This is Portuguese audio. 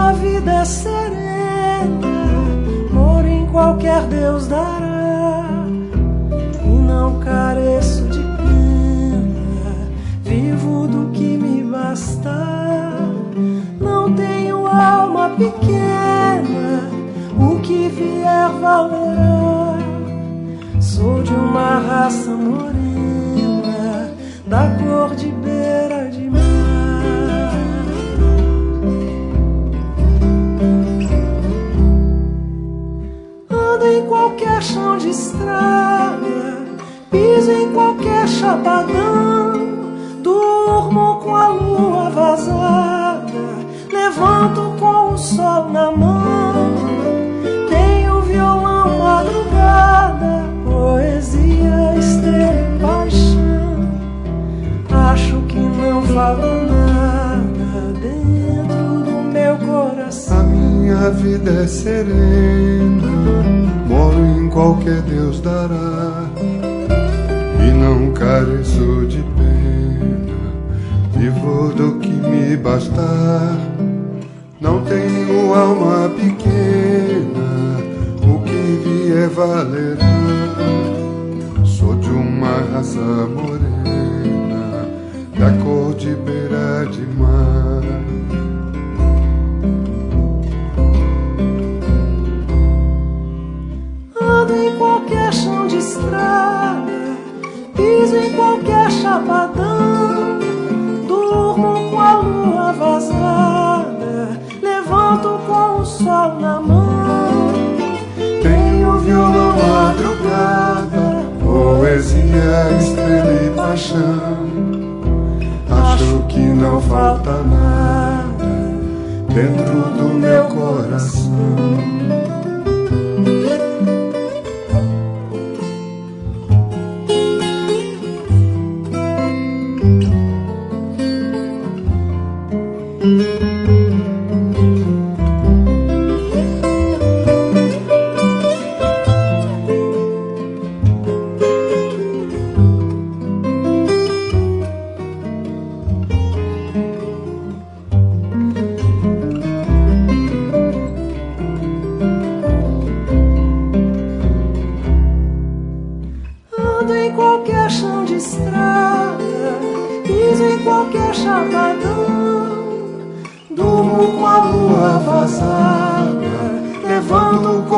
minha vida é serena, moro em qualquer Deus dará, e não careço de pena, vivo do que me basta. Não tenho alma pequena, o que vier valerá. Sou de uma raça morena, da cor de beira de mar. Ando em qualquer chão de estrada, piso em qualquer chapadão, durmo com a lua vazada, levanto com o sol na mão. Tenho violão madrugada, poesia, estrela e paixão. Acho que não falta nada dentro do meu coração. A minha vida é serena, moro em qualquer Deus dará, e não careço de pena, vivo do que me bastar. Não tenho alma pequena, o que vier valerá. Sou de uma raça morena, da cor de beira de mar. Ando em qualquer chão de estrada, piso em qualquer chapadão, durmo com a lua vazada, levanto com o sol na mão. Tenho violão madrugada, poesia, estrela e paixão. Acho que não falta nada dentro do meu coração. Ando em qualquer chão de estrada, piso em qualquer chapadão, durmo com a lua vazada, levanto